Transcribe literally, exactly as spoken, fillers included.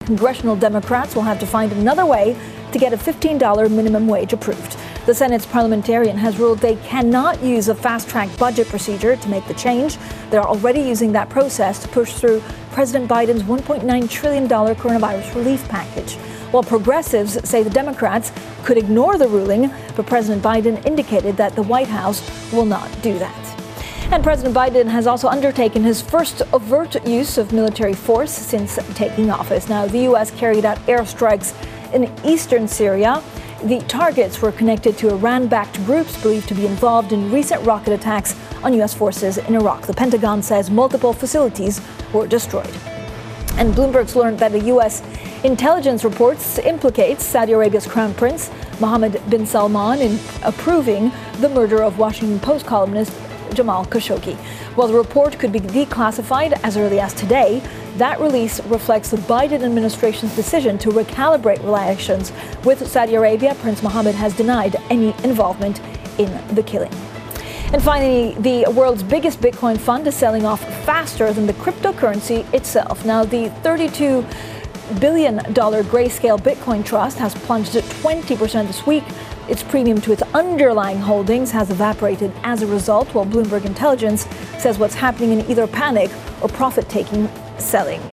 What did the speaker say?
congressional Democrats will have to find another way to get a fifteen dollar minimum wage approved. The Senate's parliamentarian has ruled they cannot use a fast-track budget procedure to make the change. They're already using that process to push through President Biden's one point nine trillion dollars coronavirus relief package. While progressives say the Democrats could ignore the ruling, but President Biden indicated that the White House will not do that. And President Biden has also undertaken his first overt use of military force since taking office. Now, the U S carried out airstrikes in eastern Syria. The targets were connected to Iran-backed groups believed to be involved in recent rocket attacks on U S forces in Iraq. The Pentagon says multiple facilities were destroyed. And Bloomberg's learned that a U S intelligence reports implicates Saudi Arabia's crown prince, Mohammed bin Salman, in approving the murder of Washington Post columnist Jamal Khashoggi. While the report could be declassified as early as today, that release reflects the Biden administration's decision to recalibrate relations with Saudi Arabia. Prince Mohammed has denied any involvement in the killing. And finally, the world's biggest Bitcoin fund is selling off faster than the cryptocurrency itself. Now, the thirty-two billion dollars Grayscale Bitcoin Trust has plunged at twenty percent this week. Its premium to its underlying holdings has evaporated as a result, while Bloomberg Intelligence says what's happening in either panic or profit-taking selling.